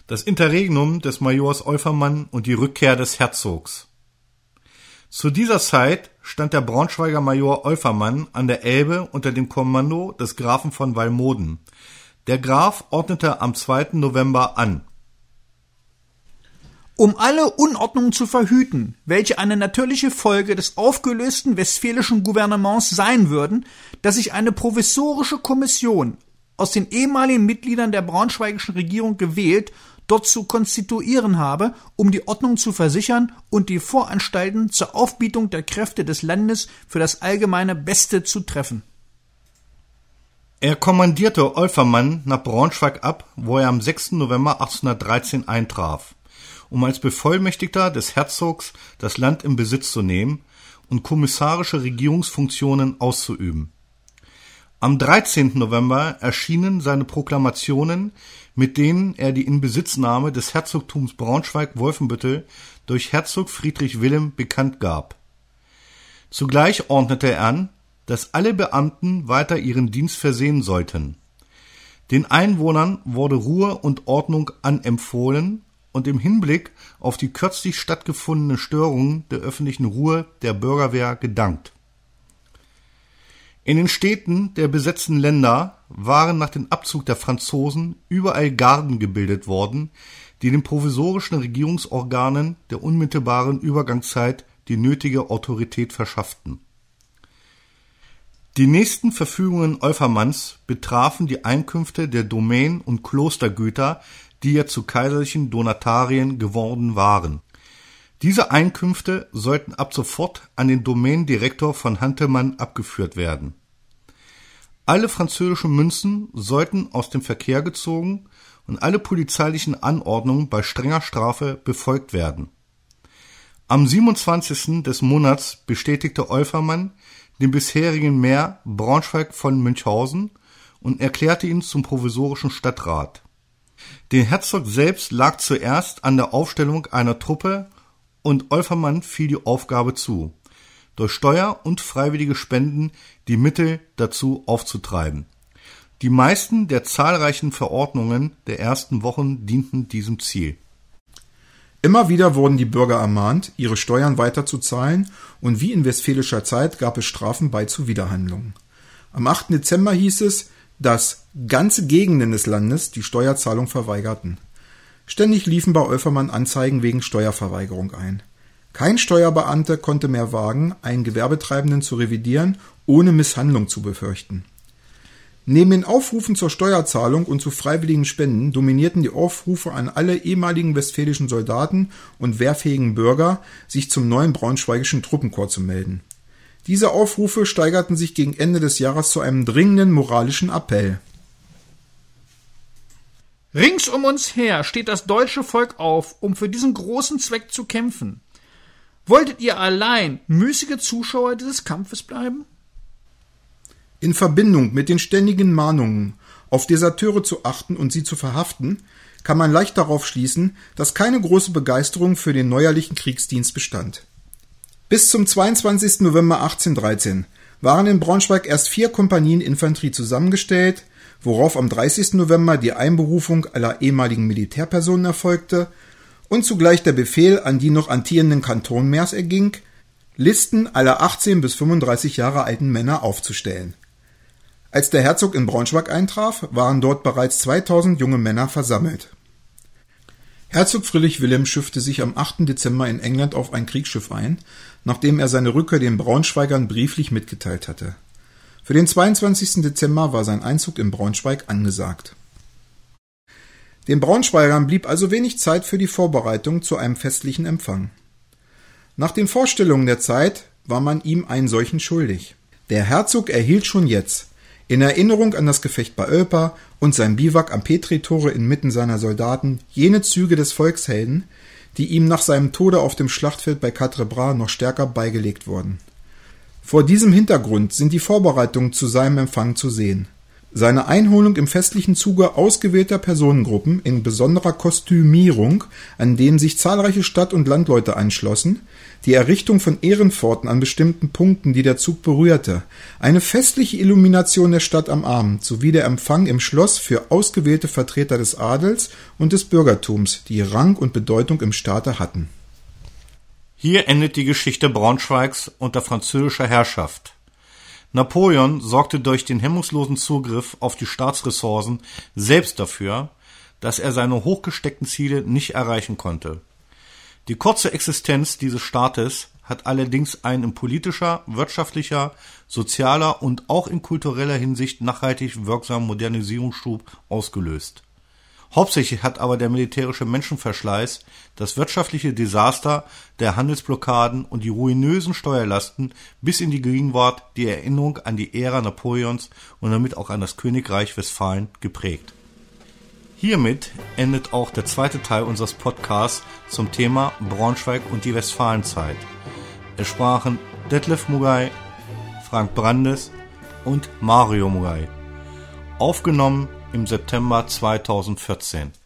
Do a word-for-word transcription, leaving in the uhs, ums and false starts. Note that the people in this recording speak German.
das Interregnum des Majors Olfermann und die Rückkehr des Herzogs. Zu dieser Zeit stand der Braunschweiger Major Olfermann an der Elbe unter dem Kommando des Grafen von Wallmoden. Der Graf ordnete am zweiten November an: Um alle Unordnungen zu verhüten, welche eine natürliche Folge des aufgelösten westfälischen Gouvernements sein würden, dass sich eine provisorische Kommission aus den ehemaligen Mitgliedern der braunschweigischen Regierung gewählt, dort zu konstituieren habe, um die Ordnung zu versichern und die Voranstalten zur Aufbietung der Kräfte des Landes für das allgemeine Beste zu treffen. Er kommandierte Olfermann nach Braunschweig ab, wo er am sechsten November achtzehnhundertdreizehn eintraf, um als Bevollmächtigter des Herzogs das Land in Besitz zu nehmen und kommissarische Regierungsfunktionen auszuüben. Am dreizehnten November erschienen seine Proklamationen, mit denen er die Inbesitznahme des Herzogtums Braunschweig-Wolfenbüttel durch Herzog Friedrich Wilhelm bekannt gab. Zugleich ordnete er an, dass alle Beamten weiter ihren Dienst versehen sollten. Den Einwohnern wurde Ruhe und Ordnung anempfohlen und im Hinblick auf die kürzlich stattgefundene Störung der öffentlichen Ruhe der Bürgerwehr gedankt. In den Städten der besetzten Länder waren nach dem Abzug der Franzosen überall Garden gebildet worden, die den provisorischen Regierungsorganen der unmittelbaren Übergangszeit die nötige Autorität verschafften. Die nächsten Verfügungen Olfermanns betrafen die Einkünfte der Domänen und Klostergüter, die ja zu kaiserlichen Donatarien geworden waren. Diese Einkünfte sollten ab sofort an den Domänendirektor von Hantemann abgeführt werden. Alle französischen Münzen sollten aus dem Verkehr gezogen und alle polizeilichen Anordnungen bei strenger Strafe befolgt werden. Am siebenundzwanzigsten des Monats bestätigte Olfermann den bisherigen Maire Braunschweig von Münchhausen und erklärte ihn zum provisorischen Stadtrat. Den Herzog selbst lag zuerst an der Aufstellung einer Truppe und Olfermann fiel die Aufgabe zu, durch Steuer und freiwillige Spenden die Mittel dazu aufzutreiben. Die meisten der zahlreichen Verordnungen der ersten Wochen dienten diesem Ziel. Immer wieder wurden die Bürger ermahnt, ihre Steuern weiterzuzahlen, und wie in westfälischer Zeit gab es Strafen bei Zuwiderhandlungen. Am achten Dezember hieß es, dass ganze Gegenden des Landes die Steuerzahlung verweigerten. Ständig liefen bei Olfermann Anzeigen wegen Steuerverweigerung ein. Kein Steuerbeamter konnte mehr wagen, einen Gewerbetreibenden zu revidieren, ohne Misshandlung zu befürchten. Neben den Aufrufen zur Steuerzahlung und zu freiwilligen Spenden dominierten die Aufrufe an alle ehemaligen westfälischen Soldaten und wehrfähigen Bürger, sich zum neuen braunschweigischen Truppenkorps zu melden. Diese Aufrufe steigerten sich gegen Ende des Jahres zu einem dringenden moralischen Appell. Rings um uns her steht das deutsche Volk auf, um für diesen großen Zweck zu kämpfen. Wolltet ihr allein müßige Zuschauer dieses Kampfes bleiben? In Verbindung mit den ständigen Mahnungen, auf Deserteure zu achten und sie zu verhaften, kann man leicht darauf schließen, dass keine große Begeisterung für den neuerlichen Kriegsdienst bestand. Bis zum zweiundzwanzigsten November achtzehnhundertdreizehn waren in Braunschweig erst vier Kompanien Infanterie zusammengestellt, worauf am dreißigsten November die Einberufung aller ehemaligen Militärpersonen erfolgte und zugleich der Befehl an die noch amtierenden Kantonmers erging, Listen aller achtzehn bis fünfunddreißig Jahre alten Männer aufzustellen. Als der Herzog in Braunschweig eintraf, waren dort bereits zweitausend junge Männer versammelt. Herzog Friedrich Wilhelm schiffte sich am achten Dezember in England auf ein Kriegsschiff ein, nachdem er seine Rückkehr den Braunschweigern brieflich mitgeteilt hatte. Für den zweiundzwanzigsten Dezember war sein Einzug in Braunschweig angesagt. Den Braunschweigern blieb also wenig Zeit für die Vorbereitung zu einem festlichen Empfang. Nach den Vorstellungen der Zeit war man ihm einen solchen schuldig. Der Herzog erhielt schon jetzt, in Erinnerung an das Gefecht bei Oelpa und sein Biwak am Petri-Tore inmitten seiner Soldaten, jene Züge des Volkshelden, die ihm nach seinem Tode auf dem Schlachtfeld bei Quatre-Bras noch stärker beigelegt wurden. Vor diesem Hintergrund sind die Vorbereitungen zu seinem Empfang zu sehen. Seine Einholung im festlichen Zuge ausgewählter Personengruppen in besonderer Kostümierung, an denen sich zahlreiche Stadt- und Landleute anschlossen, die Errichtung von Ehrenpforten an bestimmten Punkten, die der Zug berührte, eine festliche Illumination der Stadt am Abend sowie der Empfang im Schloss für ausgewählte Vertreter des Adels und des Bürgertums, die Rang und Bedeutung im Staate hatten. Hier endet die Geschichte Braunschweigs unter französischer Herrschaft. Napoleon sorgte durch den hemmungslosen Zugriff auf die Staatsressourcen selbst dafür, dass er seine hochgesteckten Ziele nicht erreichen konnte. Die kurze Existenz dieses Staates hat allerdings einen in politischer, wirtschaftlicher, sozialer und auch in kultureller Hinsicht nachhaltig wirksamen Modernisierungsschub ausgelöst. Hauptsächlich hat aber der militärische Menschenverschleiß, das wirtschaftliche Desaster der Handelsblockaden und die ruinösen Steuerlasten bis in die Gegenwart die Erinnerung an die Ära Napoleons und damit auch an das Königreich Westfalen geprägt. Hiermit endet auch der zweite Teil unseres Podcasts zum Thema Braunschweig und die Westfalenzeit. Es sprachen Detlef Mugay, Frank Brandes und Mario Mugay. Aufgenommen im September zweitausendvierzehn.